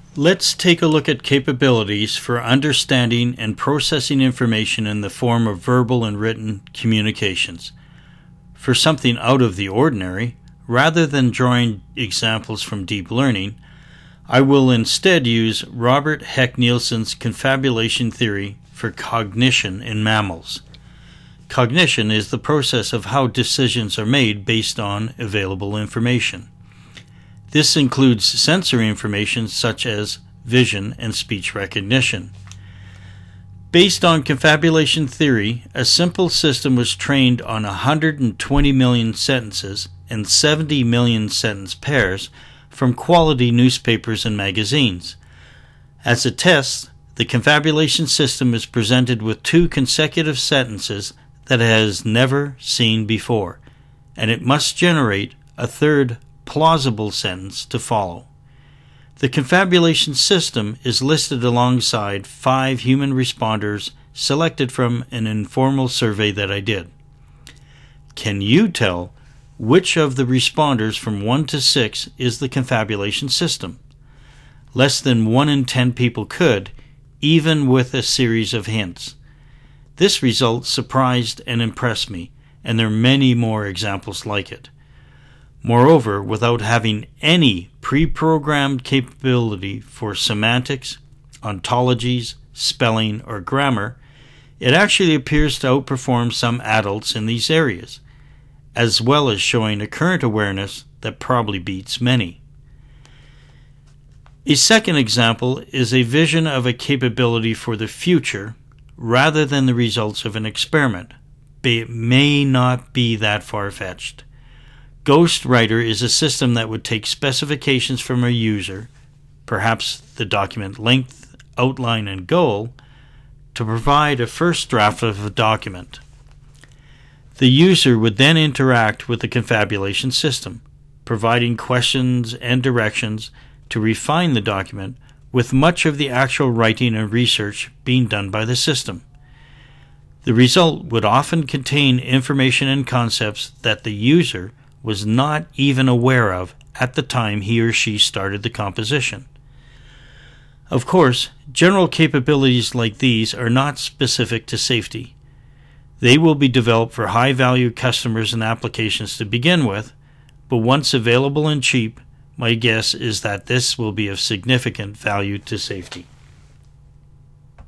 Let's take a look at capabilities for understanding and processing information in the form of verbal and written communications. For something out of the ordinary, rather than drawing examples from deep learning, I will instead use Robert Heck Nielsen's confabulation theory for cognition in mammals. Cognition is the process of how decisions are made based on available information. This includes sensory information such as vision and speech recognition. Based on confabulation theory, a simple system was trained on 120 million sentences and 70 million sentence pairs from quality newspapers and magazines. As a test, the confabulation system is presented with two consecutive sentences that it has never seen before, and it must generate a third plausible sentence to follow. The confabulation system is listed alongside 5 human responders selected from an informal survey that I did. Can you tell which of the responders from 1 to 6 is the confabulation system? Less than 1 in 10 people could, even with a series of hints. This result surprised and impressed me, and there are many more examples like it. Moreover, without having any pre-programmed capability for semantics, ontologies, spelling, or grammar, it actually appears to outperform some adults in these areas, as well as showing a current awareness that probably beats many. A second example is a vision of a capability for the future rather than the results of an experiment, but it may not be that far-fetched. Ghostwriter is a system that would take specifications from a user, perhaps the document length, outline, and goal, to provide a first draft of a document. The user would then interact with the confabulation system, providing questions and directions to refine the document, with much of the actual writing and research being done by the system. The result would often contain information and concepts that the user was not even aware of at the time he or she started the composition. Of course, general capabilities like these are not specific to safety. They will be developed for high-value customers and applications to begin with, but once available and cheap, my guess is that this will be of significant value to safety.